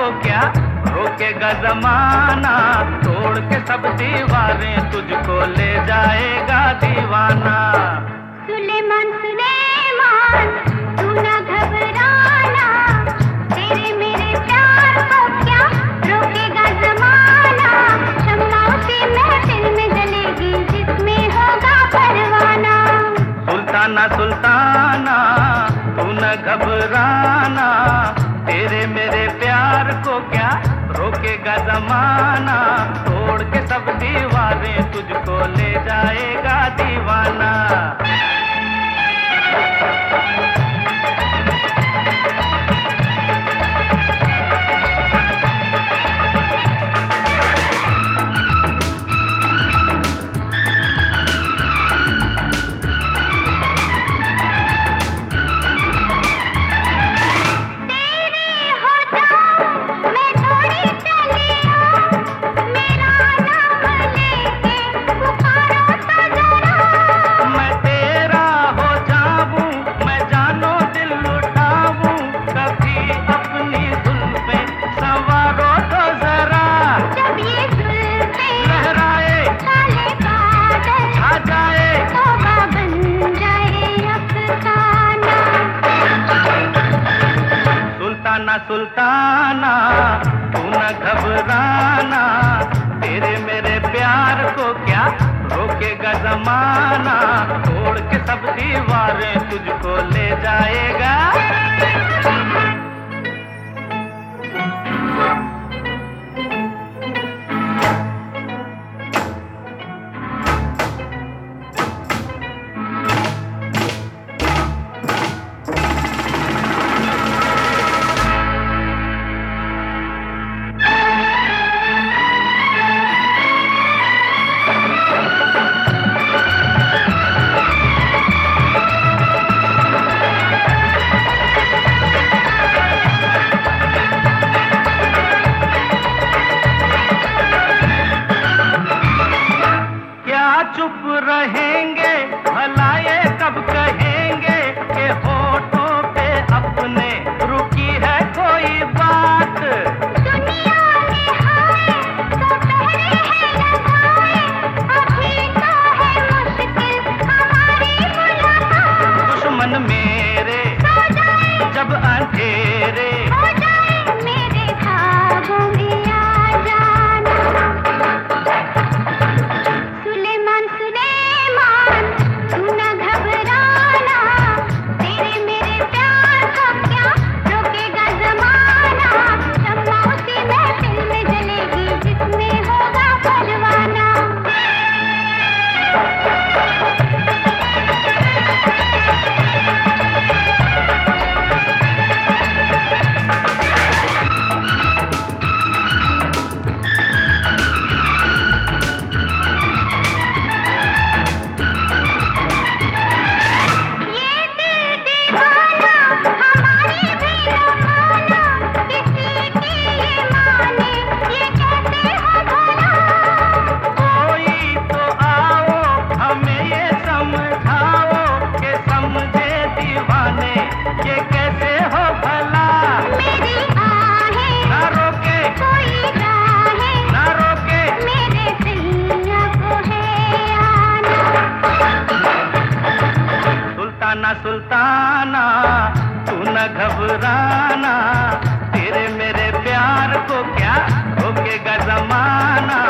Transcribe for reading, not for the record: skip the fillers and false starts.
को क्या रोकेगा जमाना, तोड़ के सब दीवारें तुझको ले जाएगा दीवाना। सुलेमान सुलेमान तू ना घबराना, तेरे मेरे प्यार को क्या रोकेगा जमाना। शम्माओं से महफिल में जलेगी जिसमें होगा परवाना। सुल्ताना सुल्ताना तू न घबराना, तेरे मेरे प्यार को क्या रोकेगा जमाना। तोड़ के सब दीवारें तुझको ले जाएगा दीवाना। सुल्ताना तू न घबराना, तेरे मेरे प्यार को क्या रोकेगा जमाना। तोड़ के सब दीवारें तुझको ले जाएगा। चुप रहेंगे भला ये कब कहेंगे कि होठों पे अपने रुकी है कोई बात। दुनिया में हाय तो पहरे हैं लगाए, अभी तो है मुश्किल हमारी मुलाकात। दुश्मन मेरे सो जाए जब अंधेरे हो जाए, मेरे ख्वाबों में आ जाना। सुलेमान सुलेमान तू ना घबराना, तेरे मेरे प्यार को क्या रोकेगा जमाना। शम्माओं से महफिल में जलेगी जिसमें होगा परवाना। ये कैसे हो भला, मेरी आहें ना रोके कोई राहें, ना रोके मेरे सैया को है आना। सुल्ताना सुल्ताना तू न घबराना, तेरे मेरे प्यार को क्या रोकेगा जमाना।